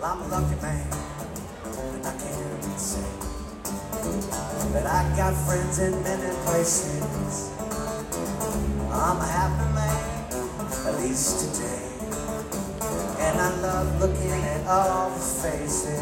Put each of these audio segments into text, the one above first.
I'm a lucky man, and I can't say that I got friends in many places. I'm a happy man, at least today, and I love looking at all the faces.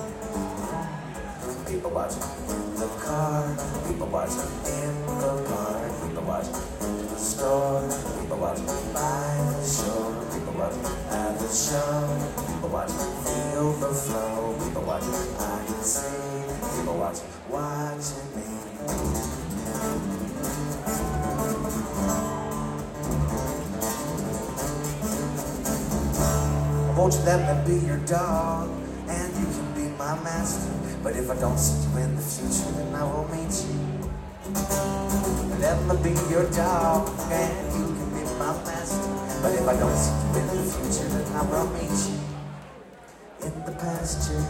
People watching in the car, people watching in the park, people watching in the store, people watching by the shore, people watching at the show, people watching feel the flow, people watching I can see, people watching me. Won't you let me be your dog, and you can be my master? But if I don't see you in the future, then I will meet you. Let me be your dog, and you can be my master. But if I don't see you in the future, then I will meet you in the pasture.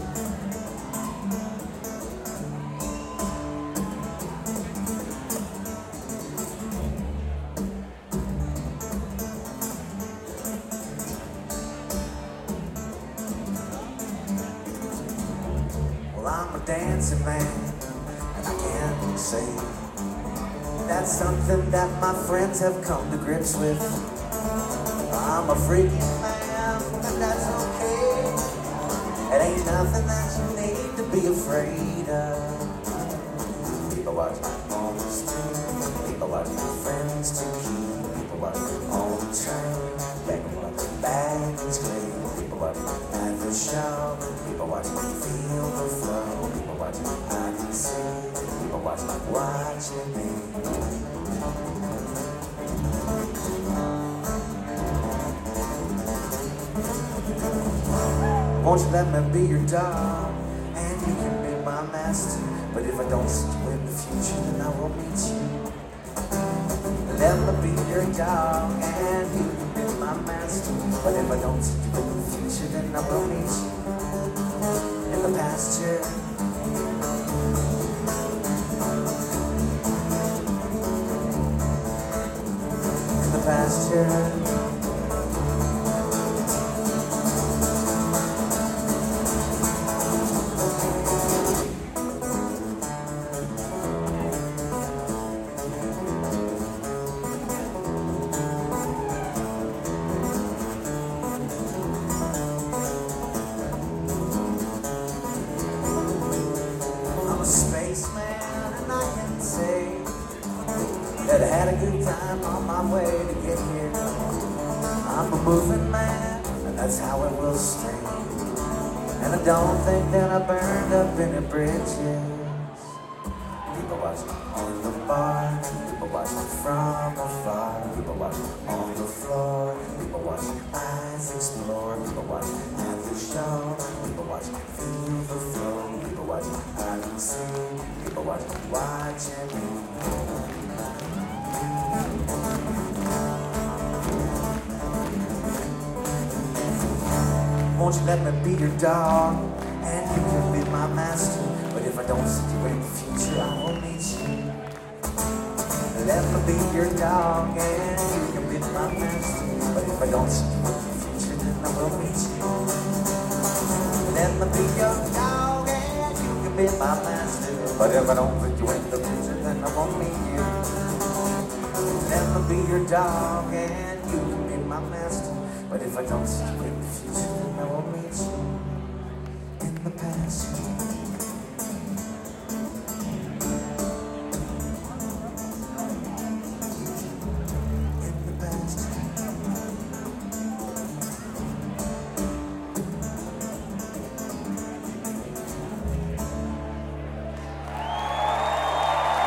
Well, I'm a dancing man, and I can't say that's something that my friends have come to grips with. I'm a freaky man, and that's okay. It ain't nothing that you need to be afraid of. People watching on the street, people watching friends to keep, people watching on the train, baggage claim, people watching at the show, people watching feel the flow, people watching I can see, people watching me. Won't you let me be your dog, and you can be my master? But if I don't see you in the future, then I will meet you. Let me be your dog, and you can be my master. But if I don't see you in the future, then I will meet you in the pasture. In the pasture. Spaceman, and I can say that I had a good time on my way to get here. I'm a moving man, and that's how it will stay. And I don't think that I burned up any bridges. People watching on the bar, people watching from afar, people watching on the floor, people watching eyes explore, people watching at the show, people watching feel the flow, people watching I can see, people watching me. Won't you let me be your dog, and you can be my master? But if I don't see you in the future, I will meet you. Let me be your dog, and you can be my master. But if I don't see you in the future, then I will meet you. Let me be your dog, and you can be my master. But if I don't put you in the future, then I won't meet you. Let me be your dog, and you can be my master. But if I don't see you in the future, then I will meet you in the past.